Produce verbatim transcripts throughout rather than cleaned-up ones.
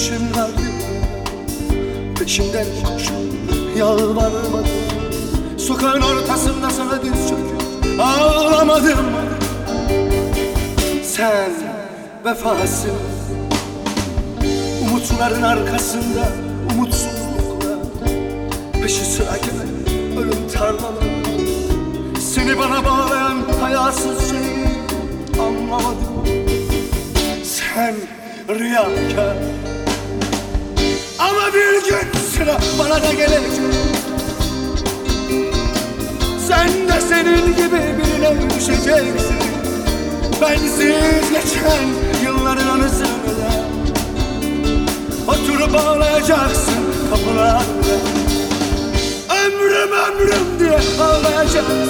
düşün vardı, peşimden koşup yalvarmadım. Sokağın ortasında sana diz çöküp ağlamadım. Sen vefasın, umutların arkasında umutsuzlukla, peşi sıra gelen ölüm tarlaları. Seni bana bağlayan hayasız şeyi anlamadım. Sen riyakar, ama bir gün sıra bana da gelecek. Sen de senin gibi birine düşeceksin. Bensiz geçen yılların anısını oturup ağlayacaksın kapılarda. Ömrüm ömrüm diye ağlayacaksın.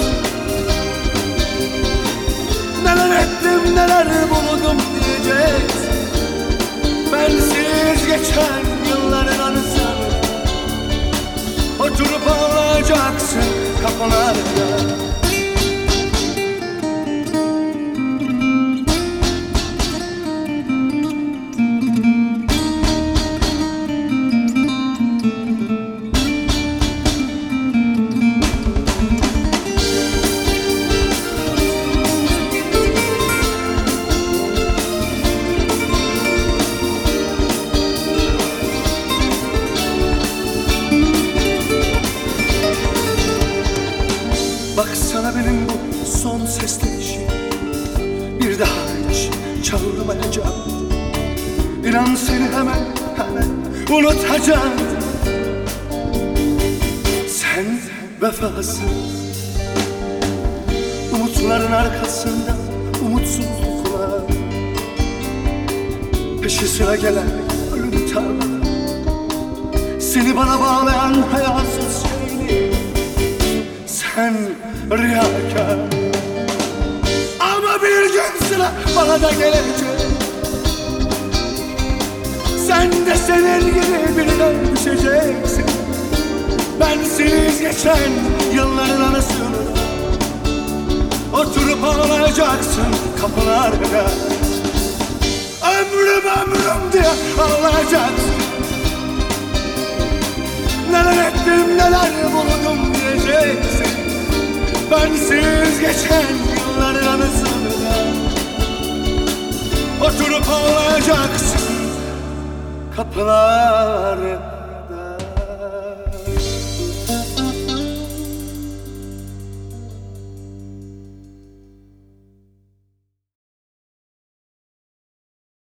Neler ettim neler buldum diyeceksin. Bensiz geçen yılların anısını oturup ağlayacaksın kapılarda. Baksana benim bu son seslenişim bir daha hiç çağırmayacağım. İnan seni hemen hemen unutacağım. Sen vefasın, umutların arkasında umutsuzluklar, peşi sıra gelen ölüm tarlaları. Seni bana bağlayan hayasız şeyini. Sen riyakar, ama bir gün sıra bana da gelecek. Sen de senin gibi birine düşeceksin. Bensiz geçen yılların anısını oturup ağlayacaksın kapılarda. Ömrüm ömrüm diye ağlayacaksın. Neler ettim neler buldum diyeceksin. Bensiz geçen yılların anısını oturup ağlayacaksın kapılarda.